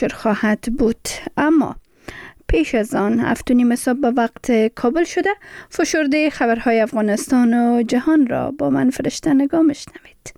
خواهد بود. اما پیش از آن 7:30 صبح به وقت کابل شده. فشرده خبرهای افغانستان و جهان را با من فرشته نگاه میشنوید.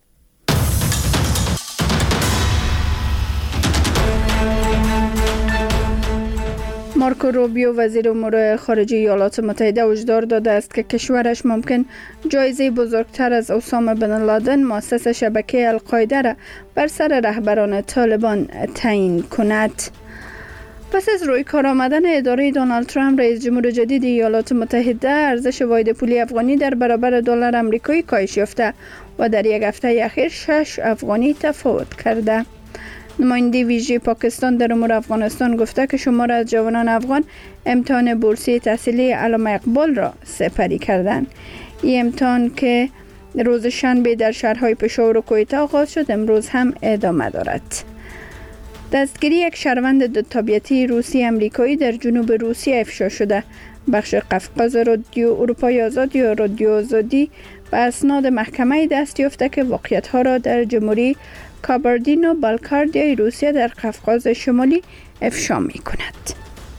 مارکو روبیو وزیر امور خارجه ایالات متحده هشدار داده است که کشورش ممکن جایزه بزرگتر از اسامه بن لادن مؤسس شبکه القاعده را بر سر رهبران طالبان تعیین کند. پس از روی کار آمدن اداره دونالد ترامپ رئیس جمهور جدید ایالات متحده، ارزش واحد پولی افغانی در برابر دلار آمریکایی کاهش یافته و در یک هفته اخیر 6 افغانی تفاوت کرده. نماینده ویژه پاکستان در امور افغانستان گفته که شمار از جوانان افغان امتحان بورسیه تحصیلی علامه اقبال را سپری کردند. این امتحان که روز شنبه در شهرهای پشاور و کویته آغاز شد، امروز هم ادامه دارد. دستگیری یک شهروند دودتابیتی روسی امریکایی در جنوب روسیه افشا شده. بخش قفقاز رادیو اروپای آزاد یا رادیو آزادی به اسناد محکمه دست یافته که واقعیت‌ها را در جمهوری کاباردینو بالکاردیای روسیه در قفقاز شمالی افشا می کند.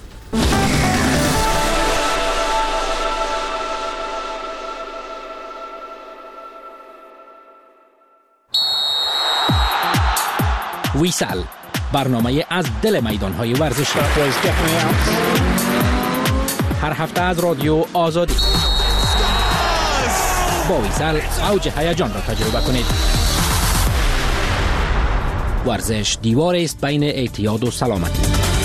ویسال، برنامه از دل میدان‌های ورزشی. هر هفته از رادیو آزادی. با ویسال اوج هیجان را تجربه کنید. ورزش دیوار است بین اعتیاد و سلامتی.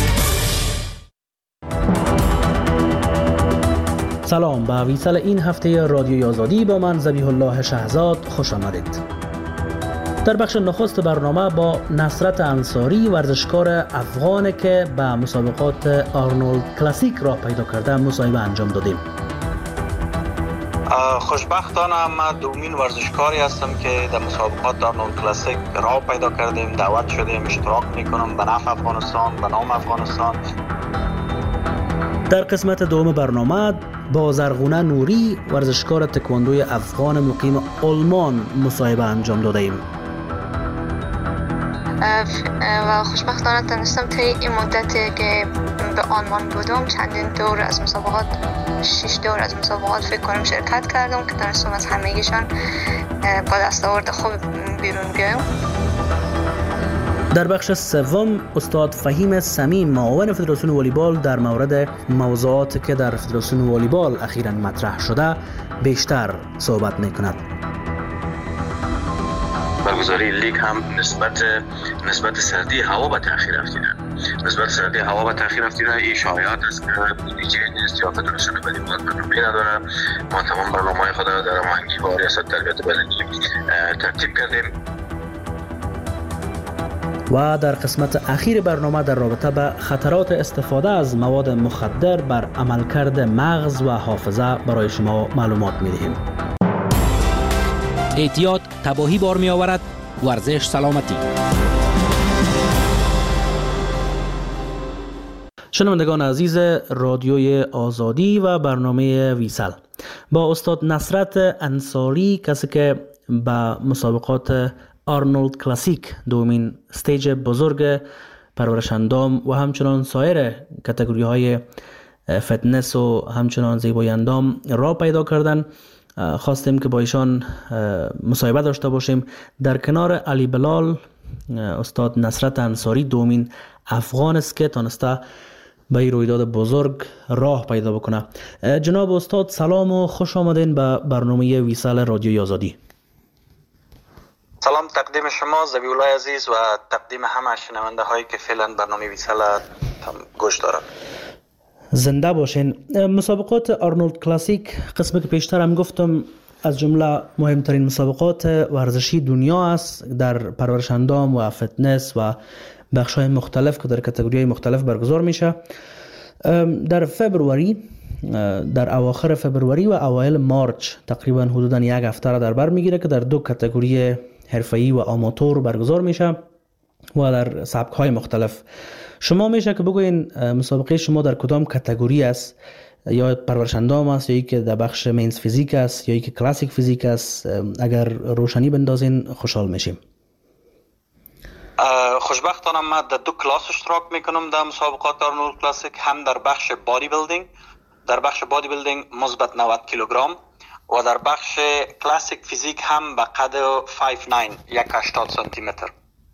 سلام، به ویسال این هفته رادیوی آزادی با من ذبیح الله شهزاد خوش آمدید. در بخش نخست برنامه با نصرت انصاری، ورزشکار افغان که به مسابقات آرنولد کلاسیک راه پیدا کرده، مصاحبه انجام دادیم. خوشبختانه من دومین ورزشکاری هستم که در مسابقات آرنولد کلاسیک راه پیدا کردیم، دعوت شدیم، اشتراک میکنم به نفع افغانستان، به نام افغانستان. در قسمت دوم برنامه با زرغونه نوری، ورزشکار تکواندوی افغان مقیم آلمان، مصاحبه انجام داده ایم. و خوشبختانه تونستم طی این مدتی که به آلمان بودم چندین دور از مسابقات، 6 دور از مسابقات فکر کنم شرکت کردم که تونستم از همگیشان با دستاورد خوب بیرون بیایم. در بخش سوم استاد فهیم صمیم، معاون فدراسیون والیبال، در مورد موضوعاتی که در فدراسیون والیبال اخیراً مطرح شده بیشتر صحبت میکند. برگزاری لیگ هم نسبت سردی هوا به تأخیر رفتیده. این شایعات است که بودجه نیست یا فدراسیون والیبال برنامه نداره. ما تمام برنامه‌های خود را در هماهنگی با ریاست تربیت بلدی ترتیب کردیم. و در قسمت اخیر برنامه در رابطه به خطرات استفاده از مواد مخدر بر عملکرد مغز و حافظه برای شما معلومات می‌دهیم. اعتیاد تباهی بار می آورد، ورزش سلامتی. شنوندگان عزیز رادیوی آزادی و برنامه ویسال، با استاد نصرت انصاری، کسی که به مسابقات آرنولد کلاسیک، دومین استیج بزرگ پرورش اندام و همچنان سایر کاتگوری های فتنس و همچنان زیبایی اندام راه پیدا کردن، خواستیم که با ایشان مصاحبه داشته باشیم. در کنار علی بلال، استاد نصرت انصاری دومین افغان است که تانسته به این رویداد بزرگ راه پیدا بکنه. جناب استاد سلام و خوش آمدین به برنامه ویسال رادیوی آزادی. سلام تقدیم شما ذبیح الله عزیز و تقدیم همه شنونده هایی که فعلا برنامه ویسال گوش دارند. زنده باشین. مسابقات آرنولد کلاسیک، قسمی که پیشتر هم گفتم، از جمله مهمترین مسابقات ورزشی دنیا است در پرورش اندام و فتنس و بخش‌های مختلف که در کاتگوری‌های مختلف برگزار میشه. در فبروری، در اواخر فبروری و اوایل مارچ، تقریبا حدوداً یک هفته را در بر میگیره که در دو کاتگوری حرفه‌ای و آماتور برگزار میشه و در سبک‌های مختلف. شما میشه که بگوین مسابقه شما در کدام کاتگوری است؟ یا پرورش اندام است، یا ای که در بخش مینز فیزیک است، یا ای که کلاسیک فیزیک است؟ اگر روشنی بندازین خوشحال میشیم. خوشبختانه من در دو کلاس اشتراک میکنم در مسابقات آرنولد کلاسیک، هم در بخش بادی بیلدینگ. در بخش بادی بیلدینگ مثبت 90 کیلوگرم و در بخش کلاسیک فیزیک هم به قد 5'9" سانتی متر.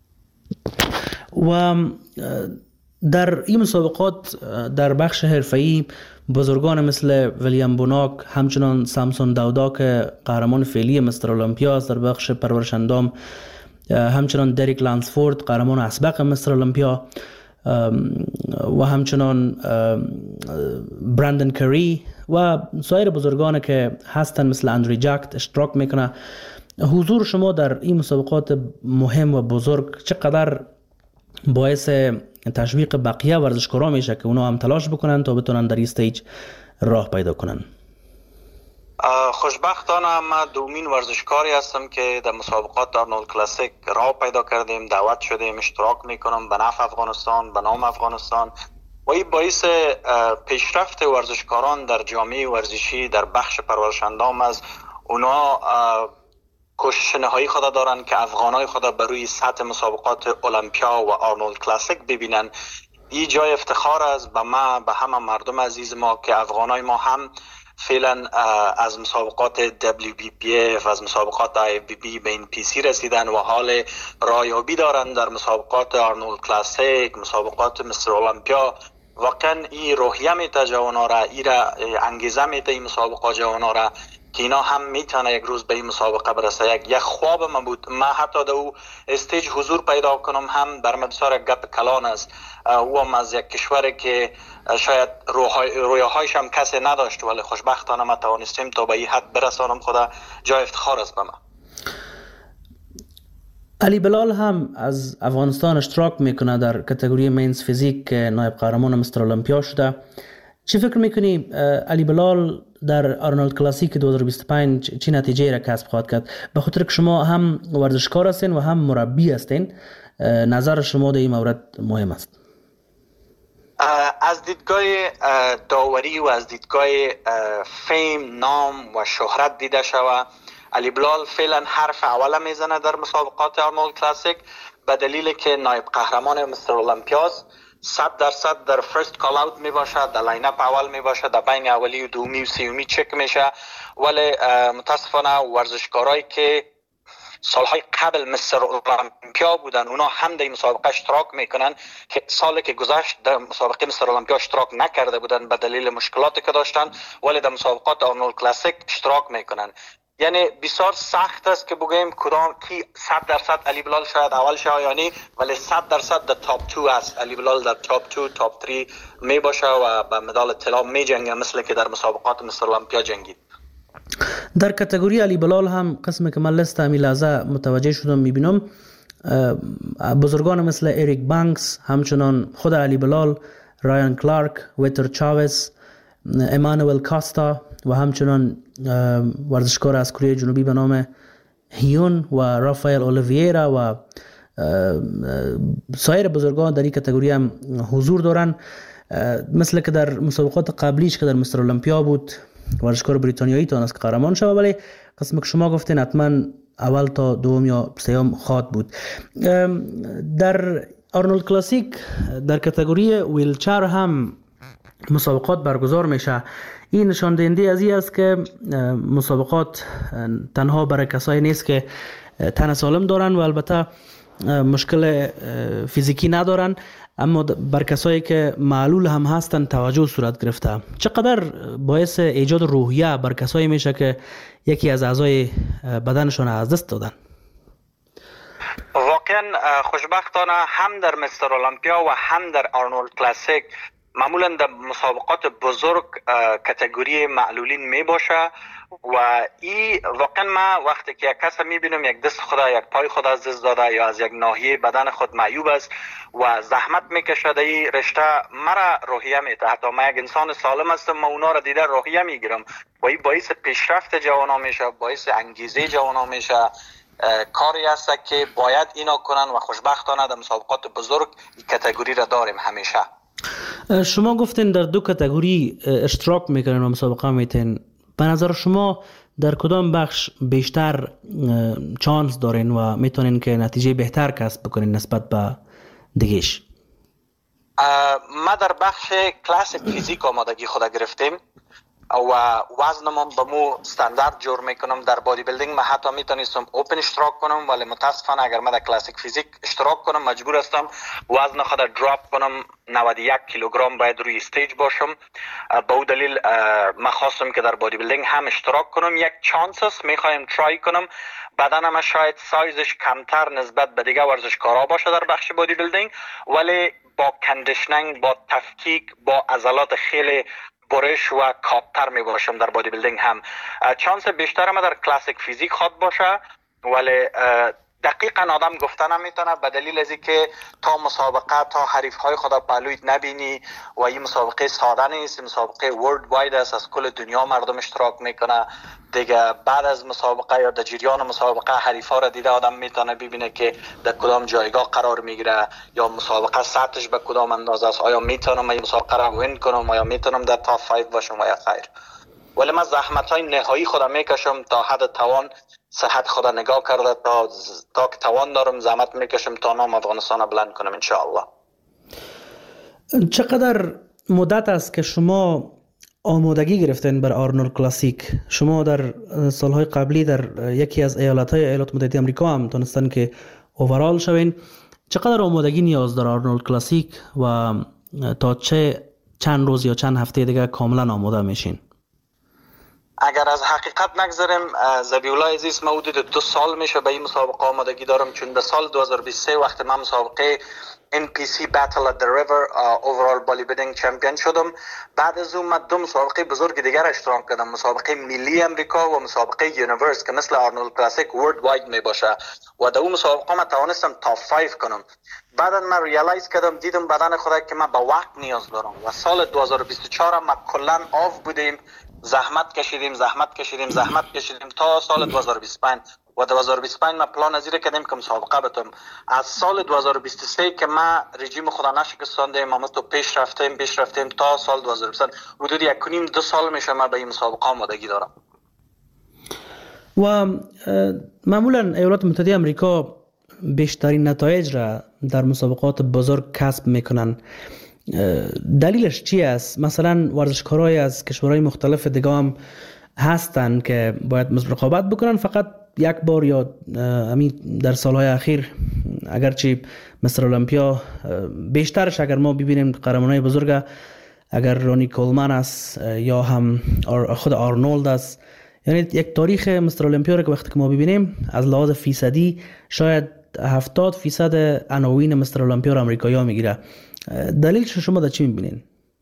و در این مسابقات در بخش حرفه‌ای بزرگان مثل ویلیام بوناک، همچنان سامسون داودا که قهرمان فعلی مستر المپیا است در بخش پرورش اندام، همچنان دریک لانسفورد قهرمان اسبق مستر المپیا و همچنان برندن کری و سایر بزرگان که هستند مثل اندری جاکت اشتراک میکنه. حضور شما در این مسابقات مهم و بزرگ چقدر باعث تشویق بقیه ورزشکارا میشه که اونا هم تلاش بکنن تا بتونن در این استیج راه پیدا کنن؟ خوشبختانه من دومین ورزشکاری هستم که در مسابقات آرنولد کلاسیک راه پیدا کردیم، دعوت شدیم، اشتراک میکنم به نفع افغانستان، به نام افغانستان، و این باعث پیشرفت ورزشکاران در جامعه ورزشی در بخش پرورش اندام است. اونا کوشش نهایی خود دارن که افغانای خود بر روی سطح مسابقات المپیا و آرنولد کلاسیک ببینن. این جای افتخار است به ما، به همه مردم عزیز ما که افغانای ما هم فعلا از مسابقات WBPF، از مسابقات IFBB به این PC رسیدن و حال رایابی دارن در مسابقات آرنولد کلاسیک، مسابقات مستر المپیا. واقعا این روحیه میته جوانا را، این انگیزه میته این مسابقات جوانا را که اینا هم میتونه یک روز به این مسابقه برسه. یک خواب من بود، من حتی در او استیج حضور پیدا کنم هم بر من بسیار گپ کلان است. او هم از یک کشوری که شاید رویاهایش هم کسی نداشت، ولی خوشبختانه ما توانستیم تا به این حد برسانم. خدا جای افتخار است به من. علی بلال هم از افغانستان اشتراک میکنه در کاتگوری مینز فیزیک که نایب قهرمان مستر المپیا شده. چی فکر میکنی علی بلال در آرنولد کلاسیک 2025 چی نتیجه را کسب خواهد کرد؟ به خاطر که شما هم ورزشکار هستین و هم مربی هستین، نظر شما در این مورد مهم است. از دیدگاه داوری و از دیدگاه فیم، نام و شهرت دیده شوه، علی بلال فعلا حرف اول میزنه در مسابقات آرنولد کلاسیک به دلیل که نایب قهرمان مستر المپیاست. 100% در فرست کال اوت می باشه، در لاین اپ اول می باشه، در بین اولی و دومی و سومی چک میشه. ولی متاسفانه ورزشکارایی که سالهای قبل مستر المپیا بودن اونا هم در مسابقه اشتراک میکنن که سالی که گذشت در مسابقه مستر المپیا اشتراک نکرده بودن به دلیل مشکلاتی که داشتن، ولی در مسابقات آرنولد کلاسیک اشتراک میکنن. یعنی بسیار سخت است که بگوییم کدام کی 100% علی بلال شاید اول شه، یعنی ولی 100% در تاپ 2 است. علی بلال در تاپ 2 تاپ 3 می باشه و به مدال طلا می جنگه مثل که در مسابقات مستر المپیا جنگید. در کاتگوری علی بلال هم قسمی که من لست همی لحظه متوجه شدم میبینم بزرگان مثل اریک بانکس، همچنان خود علی بلال، رایان کلارک، ویتر چاوز، امانوئل کاستا و همچنان ورزشکار از کره جنوبی به نام هیون و رافائل اولیویرا و سایر بزرگان در این کاتگوری هم حضور دارن. مثل که در مسابقات قبلیش که در مستر المپیا بود ورزشکار بریتانیایی تونست که قهرمان شد، ولی قسم که شما گفتین حتما اول تا دوم یا سوم خواهد بود. در آرنولد کلاسیک در کاتگوری ویلچر هم مسابقات برگزار میشه. این نشان دهنده از این است که مسابقات تنها برای کسایی نیست که تن سالم دارن و البته مشکل فیزیکی ندارن، اما بر کسایی که معلول هم هستن توجه صورت گرفته. چقدر باعث ایجاد روحیه بر کسایی میشه که یکی از اعضای بدنشون از دست دادن؟ واقعا خوشبختانه هم در مستر المپیا و هم در آرنولد کلاسیک معمولا در مسابقات بزرگ کاتگوری معلولین می باشه و این واقعا ما وقتی که یک کس میبینم یک دست خدا، یک پای خدا از دست داده یا از یک ناحیه بدن خود معیوب است و زحمت میکشه در این رشته، مرا روحیه میده. حتی ما یک انسان سالم هستم، ما اونا را دیده روحیه میگیرم و این باعث پیشرفت جوانا میشه، باعث انگیزه جوانا میشه. کاری است که باید اینا کنن و خوشبختانه در مسابقات بزرگ این کاتگوری را داریم همیشه. شما گفتین در دو کاتگوری اشتراک میکنین و مسابقه میتین. به نظر شما در کدام بخش بیشتر چانس دارین و میتونین که نتیجه بهتر کسب بکنین نسبت به دیگهش؟ ما در بخش کلاسیک فیزیک آمادگی خود گرفتیم و وزنمون به مو استاندارد جور میکنم. در بادی بیلدینگ ما حتی میتونستم اوپن اشتراک کنم، ولی متاسفانه اگر ما در کلاسیک فیزیک اشتراک کنم مجبور هستم وزن خود دراپ کنم. 91 کیلوگرم باید روی استیج باشم. به اون دلیل ما خواستم که در بادی بیلدینگ هم اشتراک کنم. یک چانس است، میخوایم ترای کنم. بدنم شاید سایزش کمتر نسبت به دیگه ورزشکارا باشه در بخش بادی بیلدینگ، ولی با کندیشنینگ، با تفکیک، با عضلات خیلی برش و کاپتر می باشم در بادی بیلدینگ. هم چانس بیشتر ما در کلاسیک فیزیک خود باشه، ولی دقیقا آدم گفته نمیتونه به دلیل از اینکه تا مسابقه، تا حریف های خدا پهلویت نبینی و این مسابقه ساده نیست. مسابقه ورلد واید است، از کل دنیا مردم اشتراک میکنه دیگه. بعد از مسابقه یا در جریان مسابقه حریف ها را دیده آدم میتونه ببینه که در کدام جایگاه قرار میگیره یا مسابقه سطحش به کدام اندازه است. آیا میتونم این مسابقه را وین کنم، آیا میتونم در تاپ 5 باشم و یا خیر. ولی من زحمت های نهایی خودم میکشم تا حد توان. صحت خدا نگاه کرده تا که توان دارم زحمت میکشم تا نام افغانستان بلند کنم انشاءالله. چقدر مدت است که شما آمادگی گرفتین بر آرنولد کلاسیک؟ شما در سالهای قبلی در یکی از ایالات متحده آمریکا هم تونستن که اوورال شوین. چقدر آمادگی نیاز داره آرنولد کلاسیک و تا چند روز یا چند هفته دیگه کاملا آماده میشین؟ اگر از حقیقت نگذاریم زبیولای عزیز، ما حدود 2 سال میشه به این مسابقه آمادگی دارم، چون در سال 2023 وقتی من مسابقه NPC Battle at the River Overall Bodybuilding Champion شدم، بعد از اون من 2 مسابقه بزرگ دیگر اشتراک کردم، مسابقه ملی امریکا و مسابقه یونیورس که مثل آرنولد کلاسیک ورلد واید می باشه و در اون مسابقه من توانستم تاپ 5 کنم. بعدا من ریالایز کردم، دیدم بدن خدا که من به وقت نیاز دارم و سال 2024 ما کلا آف بودیم، زحمت کشیدیم تا سال 2025 و 2025 ما پلان ازیره کردیم که مسابقه بتم. از سال 2023 که ما رژیم خدا نشکستاندیم، ما تو پیش رفتیم تا سال 2025 حدود 1.5-2 سال میشه ما به این مسابقه آمادگی دارم. و معمولا ایالات متحده آمریکا بیشترین نتایج را در مسابقات بزرگ کسب میکنن. دلیلش چی است؟ مثلا ورزشکارای از کشورهای مختلف دیگه هم هستن که باید رقابت بکنن فقط یک بار یا همین در سالهای اخیر، اگرچه مستر المپیا بیشترش اگر ما ببینیم قهرمانای بزرگ اگر رونی کولمن است یا هم خود آرنولد است، یعنی یک تاریخ مستر المپیا رو که وقتی که ما ببینیم از لحاظ فیصدی شاید 70% عناوین مستر المپیا رو امریکایی‌ها میگیره. دلیلش شما در چی میبینین؟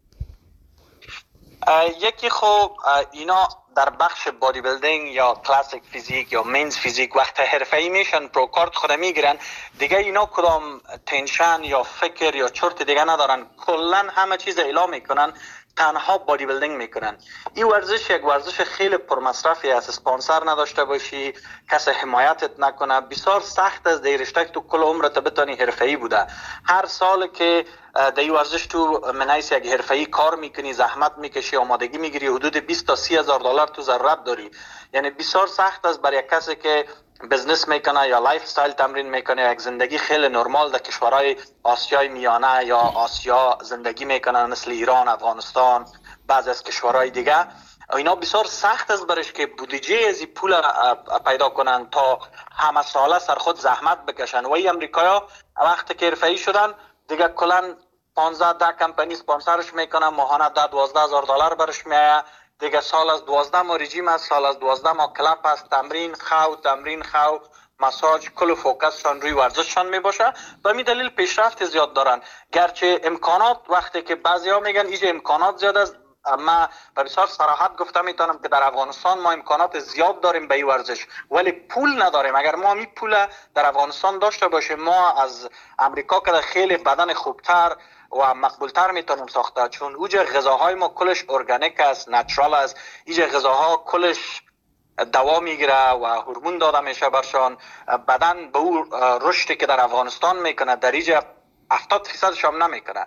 یکی خب اینا در بخش بادی بیلدینگ یا کلاسیک فیزیک یا مینز فیزیک وقت حرفه‌ای میشن، پرو کارت خود میگیرن دیگه، اینا کدام تنشن یا فکر یا چرت دیگه ندارن، کلا همه چیز اعلام میکنن، تنها بادی بیلدینگ میکنن. این ورزش یک ورزش خیلی پرمصرفی است، اسپانسر نداشته باشی، کسی حمایتت نکنه، بسیار سخت است در رشته تو کل عمرت بتونی حرفه‌ای بوده. هر سال که در این ورزش تو منیس یک حرفه‌ای کار میکنی، زحمت میکشی، آمادگی میگیری، حدود 20 تا 30 هزار دلار تو ضرورت داری. یعنی بسیار سخت است برای کسی که بزنس میکنه یا لایف استایل تمرین میکنه، یک زندگی خیلی نرمال در کشورهای آسیای میانه یا آسیا زندگی میکنه مثل ایران، افغانستان، بعضی از کشورهای دیگه. اینا بسیار سخت است برش که بودجه از این پول پیدا کنن تا همه ساله سر خود زحمت بکشن. و این امریکایا وقتی که حرفه‌ای شدن دیگه کلا 15 کمپانی اسپانسرش میکنن، ماهانه 10-12 هزار دلار برش میایه دیگه. سال از 12 ما رژیم است، سال از 12 ما کلپ است، تمرین خو مساج، کل فوکسشان روی ورزششان میباشه. به می دلیل پیشرفت زیاد دارن، گرچه امکانات وقتی که بعضیا میگن اینجا امکانات زیاد است، اما به بسیار صراحت گفته میتونم که در افغانستان ما امکانات زیاد داریم به این ورزش ولی پول نداریم. اگر ما می پول در افغانستان داشته باشیم، ما از امریکا که خیلی بدن خوبتر و مقبولتر میتونیم ساخته، چون اوجه غذاهای ما کلش ارگانیک است، نچرال است. اینجا غذاها کلش دوا میگیره و هورمون داده میشه برشان. بدن به اون رشدی که در افغانستان میکنه در اینجا 70% هم نمیکنه.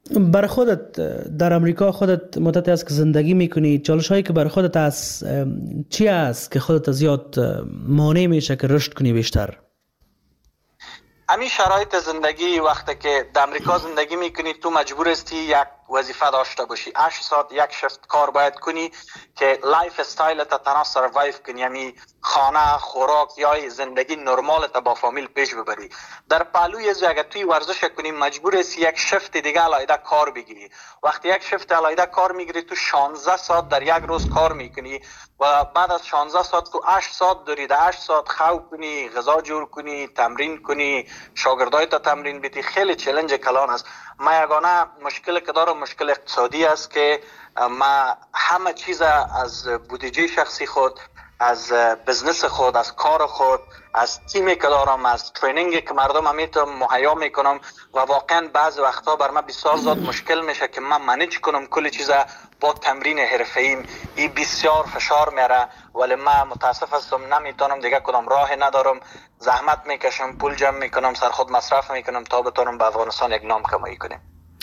برای خودت در امریکا خودت مدت است که زندگی میکنی، چالش هایی که برای خودت از چی است که خودت زیاد مانع میشه که رشد کنی بیشتر؟ همین شرایط زندگی وقتی که در امریکا زندگی میکنی تو مجبور هستی یک وظیفه داشته باشی، 8 ساعت یک شفت کار باید کنی که لایف استایلت تنها سروایو کنی، یعنی خانه، خوراک یا زندگی نرمالت با فامیل پیش ببری. در پهلوی از اگر توی ورزش کنی مجبور هستی یک شفت دیگه علیحده کار بگیری. وقتی یک شفت علیحده کار میگیری تو 16 ساعت در یک روز کار میکنی و بعد از 16 ساعت تو 8 ساعت داری، در 8 ساعت خواب کنی، غذا جور کنی، تمرین کنی، شاگردایت تمرین بدی. خیلی چالش کلان است. ما یگانه مشکل که دارم مشکل اقتصادی است که ما همه چیز از بودجه شخصی خود، از بزنس خود، از کار خود، از تیمی که دارم، از ترینینگی که مردم میتونم مهیا میکنم و واقعا بعض وقتا بر من بسیار زیاد مشکل میشه که من منیج کنم کل چیز با تمرین حرفه‌ایم. این بسیار فشار میاره ولی من متاسف هستم نمیتونم دیگه، کدام راه ندارم. زحمت میکشم، پول جمع میکنم، سر خود مصرف میکنم تا بتونم به افغانستان یک نام کمایی کنیم.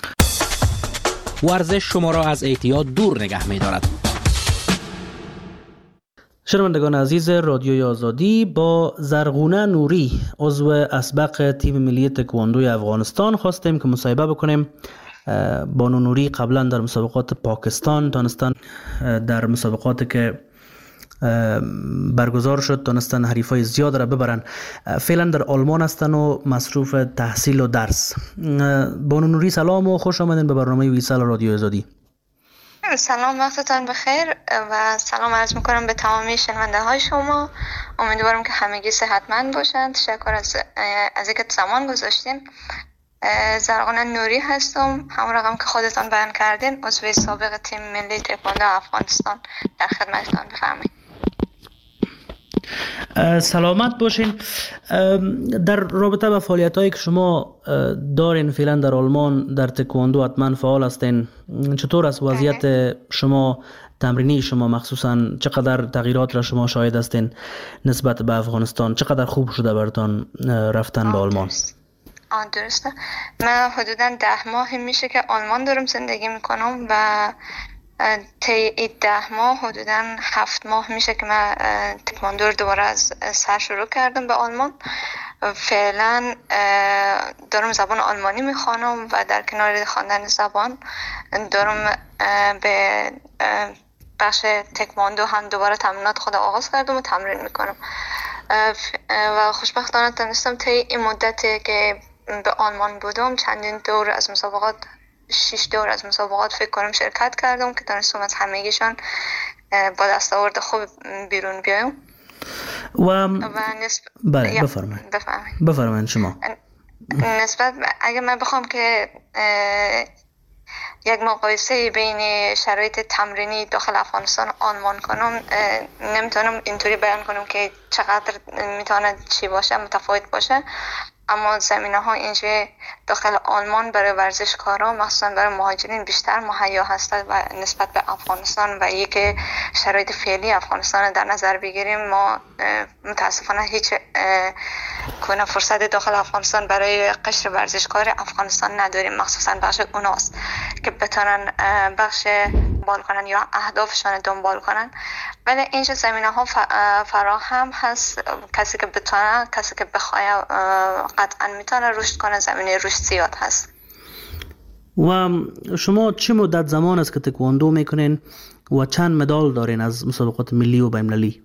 ورزش شما را از اعتیاد دور نگه می‌دارد. شنوندگان عزیز رادیوی آزادی، با زرغونه نوری عضو اسبق تیم ملی تکواندوی افغانستان خواستیم که مصاحبه بکنیم. بانو نوری قبلا در مسابقات پاکستان تانستن، در مسابقاتی که برگزار شد تانستن حریفای زیاد را ببرن. فعلا در آلمان هستن و مصروف تحصیل و درس. بانو نوری سلام و خوش آمدین به برنامه ویسال رادیو آزادی. سلام، وقتتان بخیر و سلام عرض میکنم به تمامی شنونده های شما. امیدوارم که همگی صحتمند باشند. تشکر از اینکه زمان گذاشتین. زرغونه نوری هستم، همون رقم که خودتان بیان کردین، عضو سابق تیم ملی تکواندو افغانستان. در خدمتتان، بفرمایید. سلامت باشین. در رابطه با فعالیت‌هایی که شما دارین فعلا در آلمان در تکواندو حتما فعال هستین، چطور است وضعیت شما تمرینی شما، مخصوصا چقدر تغییرات را شما شاهد هستین نسبت به افغانستان؟ چقدر خوب شده براتون رفتن به آلمان؟ درسته. من حدوداً 10 ماه میشه که آلمان دارم زندگی میکنم و طی 10 ماه حدوداً 7 ماه میشه که من تکواندو رو دوباره از سر شروع کردم به آلمان. فعلا دارم زبان آلمانی میخوانم و در کنار خواندن زبان دارم به بخش تکواندو هم دوباره تمرینات خود آغاز کردم و تمرین میکنم و خوشبختانه تونستم طی این مدتی که به آلمان بودم چندین دور از مسابقات، 6 دور از مسابقات فکر کنم شرکت کردم که تونستم از همگیشان با دستاورد خوب بیرون بیایم. بله بفرمایید شما. نسبت اگه من بخوام که یک مقایسه بین شرایط تمرینی داخل افغانستان آلمان کنم، نمیتونم اینطوری بیان کنم که چقدر میتونه چی باشه، متفاوت باشه. اما زمینه ها اینجا داخل آلمان برای ورزشکارا مخصوصا برای مهاجرین بیشتر مهیا هستند و نسبت به افغانستان و یک شرایط فعلی افغانستان در نظر بگیریم، ما متاسفانه هیچ کنه فرصت داخل افغانستان برای قشر ورزشکار افغانستان نداریم، مخصوصا بخش اوناست که بتونن بخش دنبال کنن یا اهدافشان دنبال کنن. ولی اینجا زمینه ها فراهم هست، کسی که بتونه، کسی که بخواه قطعا میتونه رشد کنه، زمینه رشد زیاد هست. و شما چه مدت زمان است که تکواندو میکنین و چند مدال دارین از مسابقات ملی و بین‌المللی؟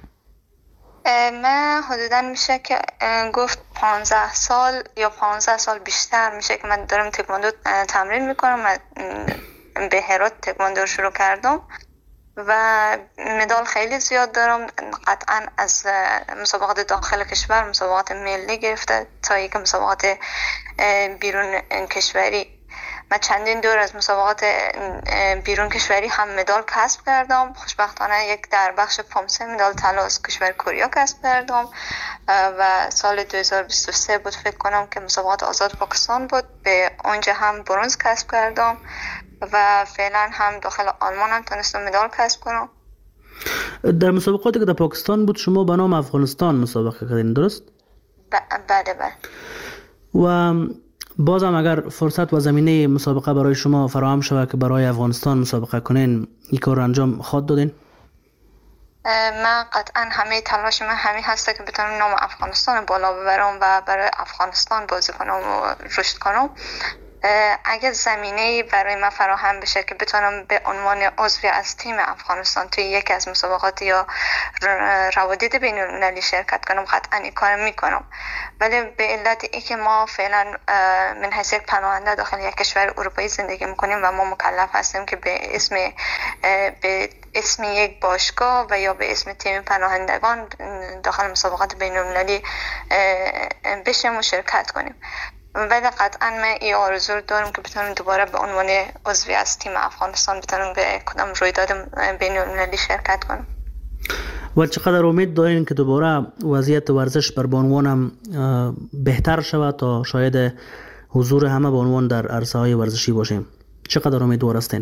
من حدودا میشه که گفت 15 سال یا 15 سال بیشتر میشه که من دارم تکواندو تمرین میکنم. من به هرات تکواندو شروع کردم و مدال خیلی زیاد دارم، قطعا از مسابقات داخل کشور، مسابقات ملی گرفته تا یک مسابقات بیرون کشوری. من چندین دور از مسابقات بیرون کشوری هم مدال کسب کردم. خوشبختانه یک در بخش پامسه مدال طلا از کشور کره کسب کردم و سال 2023 بود فکر کنم که مسابقات آزاد پاکستان بود، به اونجا هم برنز کسب کردم و فعلا هم داخل آلمان هم تونستم مدال کسب کنم. در مسابقاتی که در پاکستان بود شما به نام افغانستان مسابقه کردین، درست؟ بله. و بازم اگر فرصت و زمینه مسابقه برای شما فراهم شود که برای افغانستان مسابقه کنین، این کار انجام خواهد دادین؟ من قطعا همه تلاش من همین هسته که بتونم نام افغانستان بالا ببرم و برای افغانستان بازی کنم و رشد کنم. اگر زمینه برای من فراهم بشه که بتونم به عنوان عضوی از تیم افغانستان توی یکی از مسابقات یا روادید بین المللی شرکت کنم، قطعا این کار میکنم. ولی به علت ای که ما فعلا من حیث یک پناهنده داخل یک کشور اروپایی زندگی میکنیم و ما مکلف هستیم که به اسم یک باشگاه و یا به اسم تیم پناهندگان داخل مسابقات بین المللی بشیم و شرکت کنیم. ولی قطعا من این آرزو رو دارم که بتونم دوباره به عنوان عضوی از تیم افغانستان بتونم به کدام رویداد بین المللی شرکت کنم. و چقدر امید دارین که دوباره وضعیت ورزش بر بانوان هم بهتر شود تا شاید حضور همه بانوان در عرصه های ورزشی باشیم؟ چقدر امیدوار هستین؟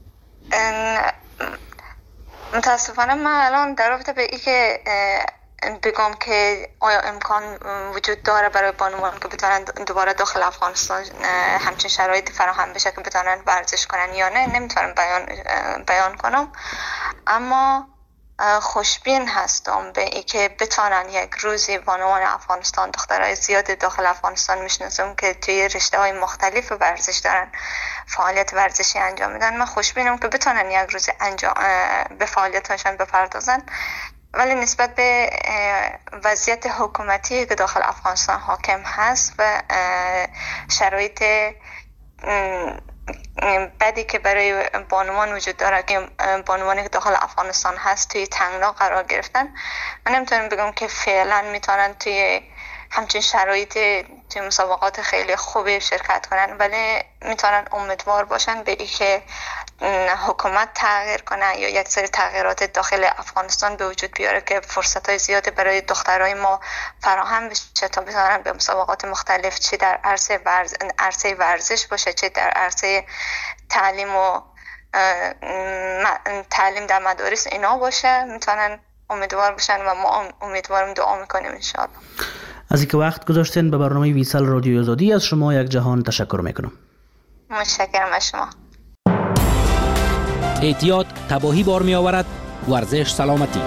متاسفانه من الان در رابطه به این که بگم که آیا امکان وجود داره برای بانوان که بتونن دوباره داخل افغانستان همچین شرایطی فراهم بشه که بتونن ورزش کنن یا نه، نمیتونم بیان کنم. اما خوشبین هستم به ای که بتونن یک روزی بانوان افغانستان، دخترای زیاد داخل افغانستان میشناسم که توی رشته های مختلف ورزش دارن فعالیت ورزشی انجام میدن. من خوشبینم که بتونن یک روزی به فعالیتاشون بپردازن. ولی نسبت به وضعیت حکومتی که داخل افغانستان حاکم هست و شرایط بدی که برای بانوان وجود داره که بانوانی که داخل افغانستان هست توی تنگنا قرار گرفتن، من نمیتونم بگم که فعلا میتونن توی همچین شرایط توی مسابقات خیلی خوبی شرکت کنن، ولی میتونن امیدوار باشن به این که حکومت تغییر کنه یا یک سری تغییرات داخل افغانستان به وجود بیاره که فرصت‌های زیادی برای دخترای ما فراهم بشه تا بتونن به مسابقات مختلف، چه در عرصه ورزش باشه، چه در عرصه تعلیم و تعلیم در مدارس اینا باشه، میتونن امیدوار باشن و ما امیدواریم، دعا میکنیم انشاءالله. از اینکه وقت گذاشتین به برنامه ویسال رادیوی آزادی، از شما یک جهان تشکر میکنم. متشکرم از شما. احتیاط تباهی بار می آورد، ورزش سلامتی.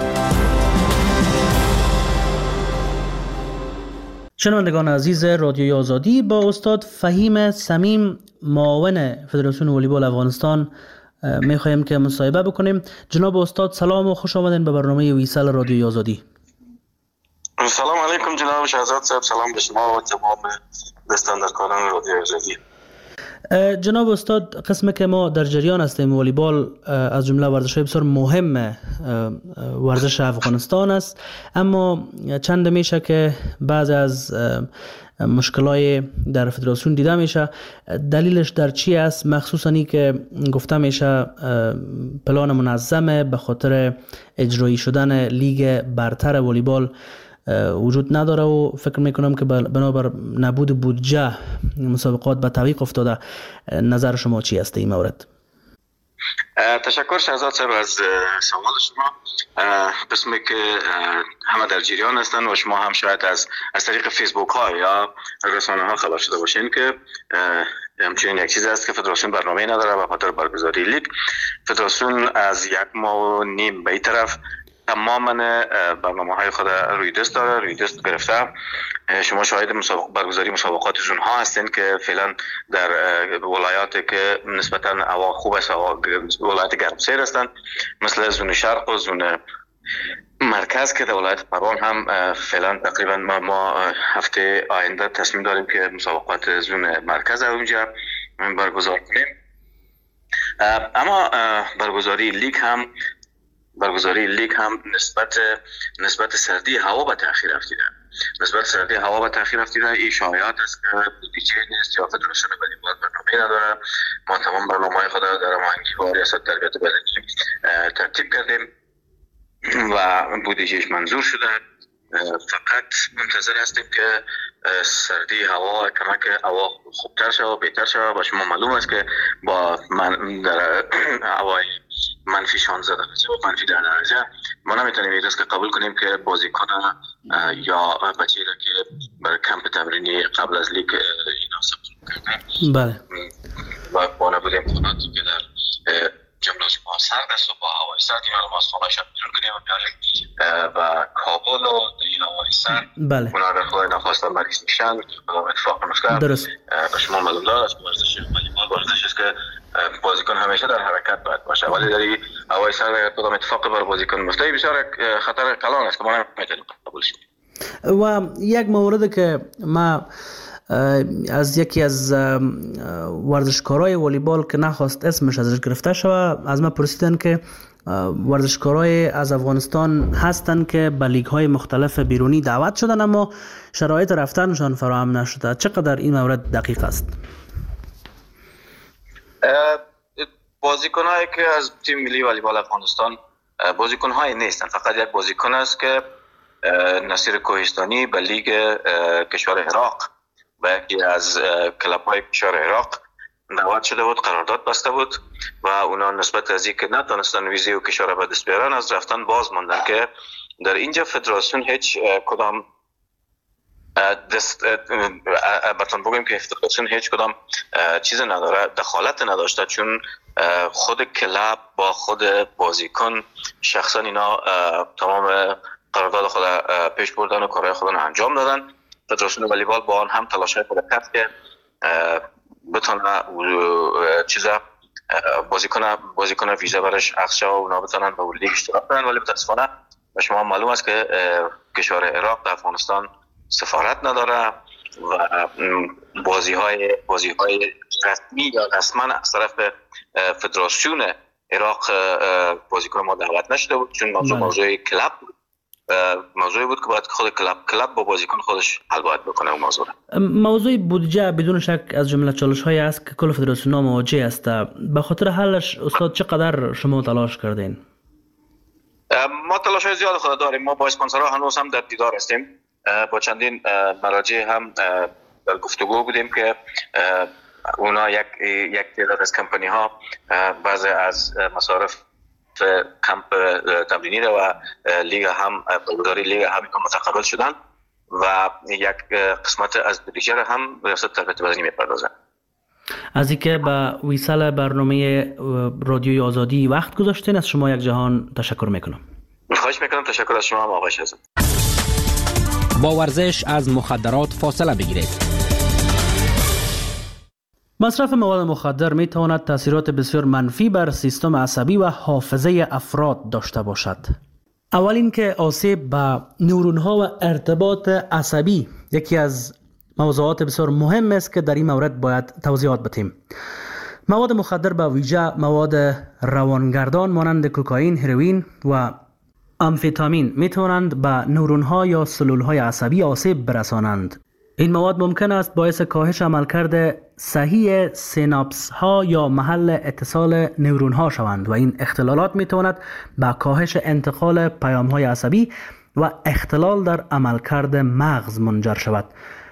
شنوندگان عزیز رادیوی آزادی، با استاد فهیم صمیم، معاون فدراسیون والیبال افغانستان، میخوایم که مصاحبه بکنیم. جناب استاد سلام و خوش آمدین به برنامه ویسال رادیوی آزادی. سلام علیکم جناب شهزاد صاحب، سلام به شما و تمام دستاندرکاران رادیوی آزادی. جناب استاد، قسمی که ما در جریان هستیم والیبال از جمله ورزش‌های بسیار مهم ورزش افغانستان است، اما چند میشه که بعض از مشکلای در فدراسیون دیده میشه. دلیلش در چی است؟ مخصوصا این که گفته میشه پلان منظمه به خاطر اجرایی شدن لیگ برتر والیبال وجود نداره و فکر میکنم که بنابر نبود بودجه مسابقات به تعویق افتاده. نظر شما چی است این مورد؟ تشکر شهزاد صاحب از سوال شما. قسمی که همه در جریان هستن و شما هم شاید از طریق فیسبوک ها یا رسانه ها خبر شده باشین که همچنین یک چیز است که فدراسیون برنامه نداره به خاطر برگزاری لیگ. فدراسیون از 1.5 ماه به این طرف تماما برنامه های خود روی دست داره، روی دست گرفته. شما شاهد برگزاری مسابقاتشون ها هستین که فعلا در ولایاتی که نسبتا هوا خوب است، ولایت گرمسیر هستن، مثل زون شرق و زون مرکز که در ولایت پروان هم فعلا تقریبا ما هفته آینده تصمیم داریم که مسابقات زون مرکز اونجا برگزار کنیم. اما برگزاری لیگ هم نسبت سردی هوا به تأخیر افتیده. این شایعات است که بودجه نیست یا فدراسیون والیبال برنامه نداره. ما تمام برنامه‌های خود در هماهنگی با ریاست تربیت بدنی ترتیب کردیم و بودجهش منظور شده. فقط منتظر هستیم که سردی هوا کمک هوا خوبتر شود، بهتر شود. با شما معلوم است که با در هوای منفی 16 درجه و منفی 10 درجه ما نمیتونیم این که قبول کنیم که بازیکن یا بچه‌ای که برای کمپ تمرینی قبل از لیگ اینا ثبت کردن. بله. و با نبود امکاناتی که در جمله ما سرد است و با هوای سرد اینا رو ما از خانه شب بیرون کنیم و بیاریم و کابل و این هوای سرد بله. اونا در خواهی نخواستن مریض میشن. اتفاق نمیفته. درست. به شما معلوم دار است ورزش والیبال ورزش است که بازیکن همیشه در حرکت باید باشه، ولی در هوای سرد اگر کدام اتفاقی بر بازیکن میفته بسیار خطر کلان است که ما نمیتونیم قبولش کنیم. و یک مورد که ما از یکی از ورزشکارای والیبال که نخواست اسمش ازش گرفته شود از من پرسیدن که ورزشکارای از افغانستان هستن که به لیگ های مختلف بیرونی دعوت شدن اما شرایط رفتنشان فراهم نشده. چقدر این مورد دقیق است؟ بازیکن‌هایی که از تیم ملی والیبال افغانستان بازیکن‌های نیستن، فقط یک بازیکن است که نصیر کوهستانی به لیگ کشور عراق و یکی از کلاب‌های کشور عراق دعوت شده بود، قرارداد بسته بود و اونا نسبت از اینکه نتونستن ویزه و کشور به دست بیارن از رفتن باز موندن که در اینجا فدراسیون هیچ کدام براتون بگم که فدراسیون هیچ کدام چیز نداره، دخالت نداشته، چون خود کلاب با خود بازیکن شخصا اینا تمام قرارداد خود پیش بردن و کارهای خود رو انجام دادن. فدراسیون والیبال با آن هم تلاش‌های خود کرد که بتونه چیزا بازیکن ویزا برش اخذ و اونا بتونن به لیگ اشتراک کنن، ولی متاسفانه به شما معلوم است که کشور عراق در افغانستان سفارت نداره و بازی‌های رسمی یا رسما از طرف فدراسیون عراق بازیکن ما دعوت نشده بود، چون موضوع کلاب موضوعی بود که باید خود کلاب با بازیکن خودش حل باید بکنه. اون موضوع بودجه بدون شک از جمله چالش‌هایی است که کل فدراسیون‌ها مواجه است. به خاطر حلش استاد چقدر شما تلاش کردین؟ ما تلاش‌های زیاد خود داریم. ما با اسپانسرها هنوز هم در دیدار هستیم، با چندین مراجع هم در گفتگو بودیم که اونا یک تعداد از کمپانی ها بعضی از مصارف کمپ تمرینی و لیگ هم برداری لیگ هم متقبل شدن و یک قسمت از بودجه هم ریاست تربیت وزنی میپردازن. از اینکه به ویسال برنامه رادیوی آزادی وقت گذاشتین از شما یک جهان تشکر میکنم. خواهش میکنم. تشکر از شما آقای شهزاد. با ورزش از مخدرات فاصله بگیرید. مصرف مواد مخدر می تواند تاثیرات بسیار منفی بر سیستم عصبی و حافظه افراد داشته باشد. اول اینکه آسیب به نورون‌ها و ارتباط عصبی یکی از موضوعات بسیار مهم است که در این مورد باید توضیحات بدیم. مواد مخدر به ویژه مواد روانگردان مانند کوکائین، هروئین و آمفتامین می توانند به نورون‌ها یا سلول‌های عصبی آسیب برسانند. این مواد ممکن است باعث کاهش عملکرد صحیح سیناپس ها یا محل اتصال نورون ها شوند و این اختلالات می تواند به کاهش انتقال پیام های عصبی و اختلال در عملکرد مغز منجر شود.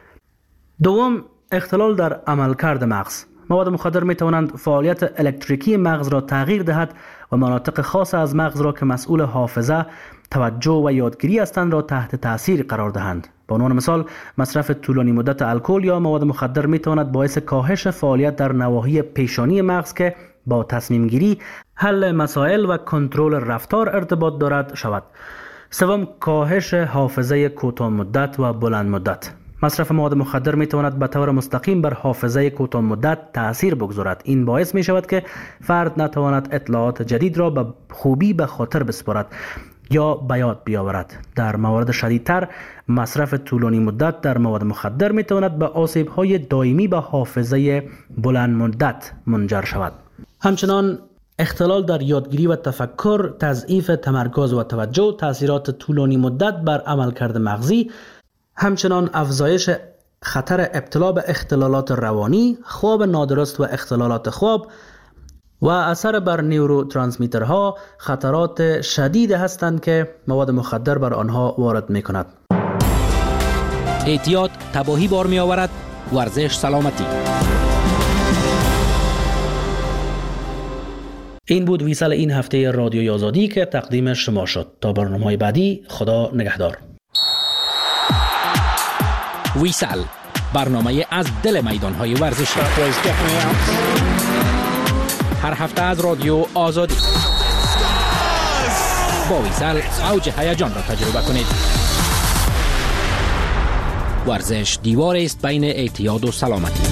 دوم، اختلال در عملکرد مغز. مواد مخدر می توانند فعالیت الکتریکی مغز را تغییر دهد و مناطق خاص از مغز را که مسئول حافظه، توجه و یادگیری هستند را تحت تاثیر قرار دهند. به عنوان مثال، مصرف طولانی مدت الکل یا مواد مخدر می تواند باعث کاهش فعالیت در نواحی پیشانی مغز که با تصمیم گیری، حل مسائل و کنترل رفتار ارتباط دارد شود. سوم، کاهش حافظه کوتاه مدت و بلند مدت. مصرف مواد مخدر می تواند به طور مستقیم بر حافظه کوتاه مدت تأثیر بگذارد. این باعث می شود که فرد نتواند اطلاعات جدید را به خوبی به خاطر بسپارد یا به یاد بیاورد. در موارد شدیدتر، مصرف طولانی مدت در مواد مخدر می تواند به آسیب‌های دائمی به حافظه بلند مدت منجر شود. همچنان اختلال در یادگیری و تفکر، تضعیف تمرکز و توجه، تأثیرات طولانی مدت بر عملکرد مغزی، همچنان افزایش خطر ابتلا به اختلالات روانی، خواب نادرست و اختلالات خواب و اثر بر نیوروترانسمیترها خطرات شدید هستند که مواد مخدر بر آنها وارد می کند. احتیاط تباهی بار می آورد. ورزش سلامتی. این بود ویسال این هفته رادیوی آزادی که تقدیم شما شد. تا برنامه‌های بعدی، خدا نگهدار. ویسال برنامه از دل میدان‌های ورزشی. هر هفته از رادیو آزادی با ویسل اوج هیجان را تجربه کنید. ورزش دیواری است بین اعتیاد و سلامتی.